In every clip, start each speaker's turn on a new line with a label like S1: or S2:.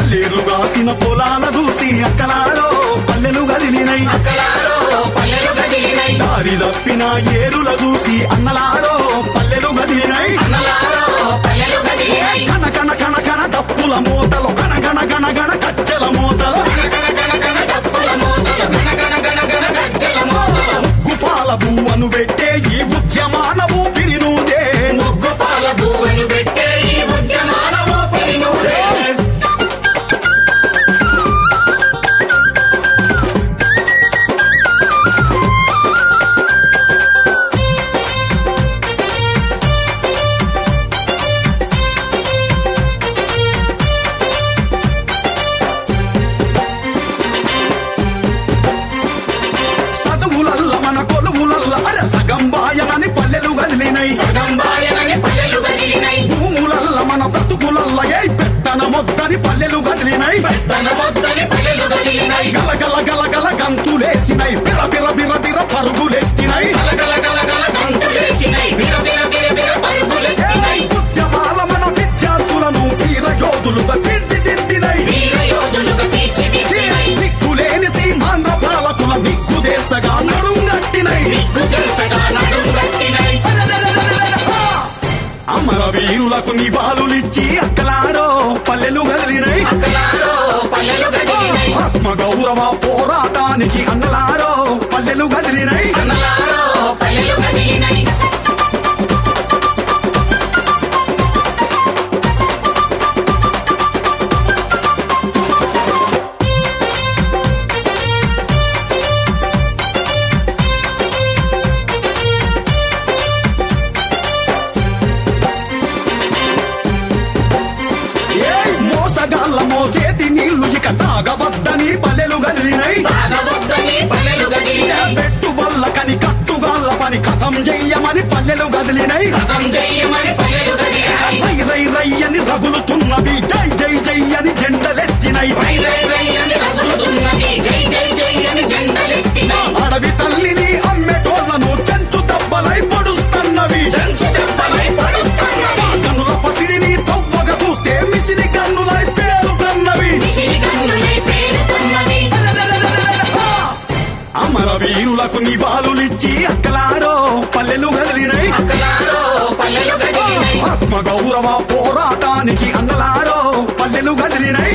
S1: లేరుగాసిన పొలాల చూసి అక్కలారో పల్లెలు గదిలినై దారి తప్పిన ఏరుల చూసి అన్నలారో పల్లెలు గదిలినై కన కన కన కన డప్పుల మూతలు కన గణ గణ గణ కచ్చల మూతలు ముగ్గుపాల బువ్వను పెట్టే ఈ ఉద్యమాన ఊపిరి నువ్వే
S2: ముగ్గుపాల బువ్వను పెట్టే ఈ ఉద్యమాన ఊపిరి నువ్వే
S1: చదువులల్ల మన కొలువులల్ల అరే సగం బాయనని పల్లెలు గదిలినై భూములల్ల మన బ్రతుకులల్ల ఏ పెత్తన మొద్దని పల్లెలు గదిలినై గల గల గల గల గంతులేసినై బిర బిర బిర బిర పరుగులెత్తినై ఉద్యమాల మన విద్యార్థులను వీర యోధులుగా తీర్చిదిద్దినై సిగ్గులేని సీమాంధ్ర పాలకుల నిగ్గు దేశగా నడుంగట్టినై అమర వీరులకు నివాళులిచ్చి అక్కలారో పల్లెలు గదిలినై ఆత్మ గౌరవ పోరాటానికి అన్నలారో పల్లెలు గదిలినై మోసగాళ్ళ మోసేతి నీళ్లు ఇక తాగవద్దని పల్లెలు గదిలినై పెట్టుబల్ల కని కట్టుగాళ్ళ పని కథం చెయ్యమని పల్లెలు గదిలినై రై రై రై అని రగులుతున్నవి జై జై జై అని జెండలెత్తినై అడవి తల్లిని అమ్మేటోళ్లను చెంచు దెబ్బలై పొడుస్తున్నవి కన్నుల పసిడిని తవ్వగా చూస్తే మిసిని కన్నులై పేరుతున్నవి అమర వీరులకు నివాళులిచ్చి అక్కలారో పల్లెలు గదిలినై ఆత్మ గౌరవ పోరాటానికి అన్నలారో పల్లెలు గదిలినై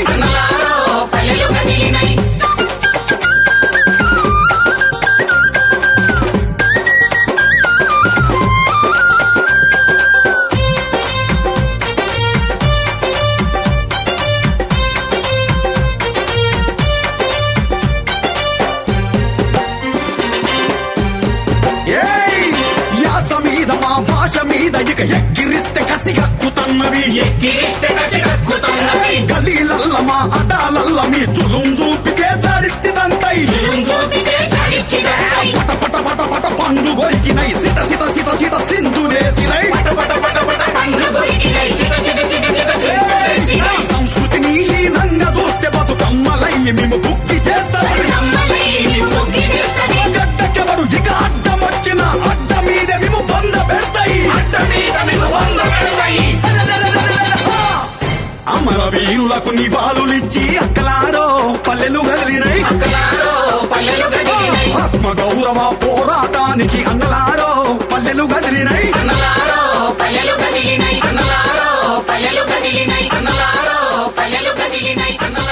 S1: యాస మీద మా భాష మీద ఇక ఎక్కిరిస్తే కసిగక్కుతున్నవి గలీలల్ల మా అడాలల్ల మీ తులుం చూపితే చాడిచ్చిదంతై పట పట పట పట పండు గొరికినై సిట సిట సిట సిట సింధులేసినై సంస్కృతిని హీనంగా చూస్తే బతుకమ్మలై మేము బుక్కి చేస్తాం గడ్డకెవరు ఇక అడ్డం వచ్చిన అడ్డ మీద మేము బంద పెడతాయి అమర వీరులకు నివాళులిచ్చి అక్కలారో పల్లెలు గదిలినై ఆత్మ గౌరవ పోరాటానికి అన్నలారో పల్లెలు గదిలినై
S2: పల్లెలు గదిలినై